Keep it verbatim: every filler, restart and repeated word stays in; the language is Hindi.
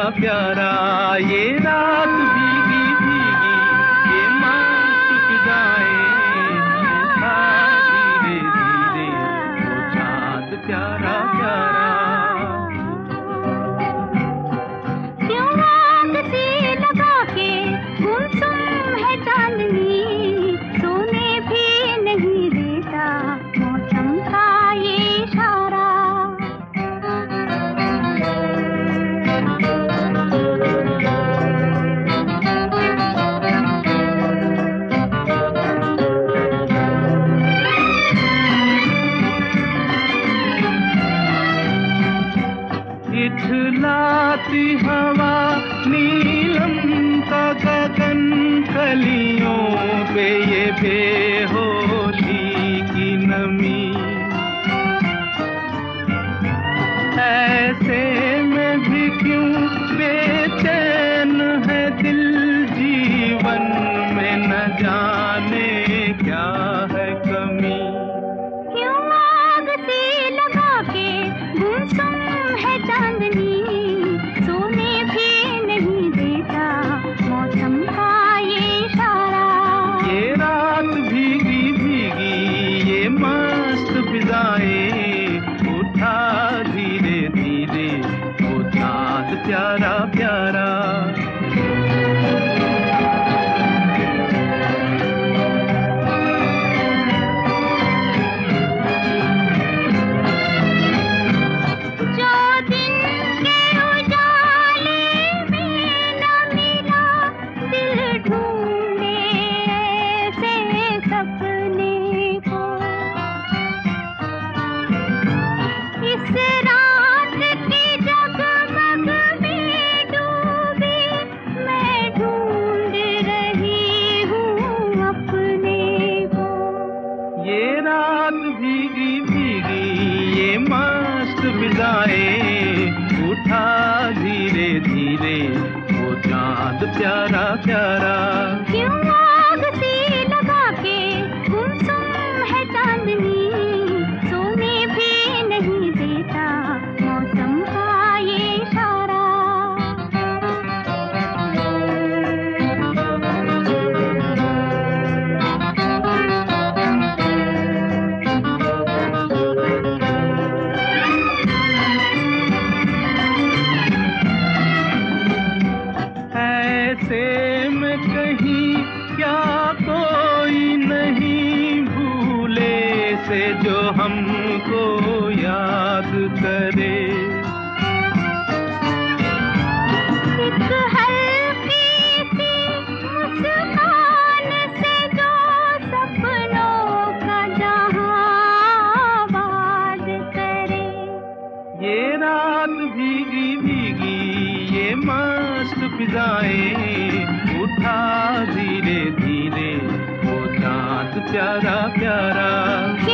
प्यारा। ये रात भीगी भीगी ये मस्त फिजाएं, उठा धीरे धीरे वो चाँद प्यारा प्यारा। क्यों आग सी लगा के गुमसुम है चांदनी, सोने भी नहीं देता मौसम का ये इशारा। इठलाती हवा नीलम का गगन, कलियों पे ये बेहोशी की नमी। ऐसे में भी क्यों बेचैन है दिल, जीवन में न जाने क्या है कमी। क्यों आग सी लगा के गुमसुम है चांदनी, सोने भी नहीं देता मौसम का ये इशारा। ये रात भीगी भीगी ये मस्त फिजाएं, उठा धीरे धीरे वो चाँद प्यारा प्यारा। ये रात भीगी भीगी ये मस्त फिजाएं, उठा धीरे धीरे वो चाँद प्यारा प्यारा। क्यों आग सी लगा के गुमसुम है चांदनी, सोने भी नहीं देता मौसम का ये इशारा। ऐसे में कहीं क्या कोई नहीं भूले से जो हमको याद करे। एक हल्की सी मुस्कान से जो सपनों का जहां आबाद करे। ये रात भीगी भीगी ये मस्त फिजाएं, उठा धीरे धीरे वो चाँद प्यारा प्यारा।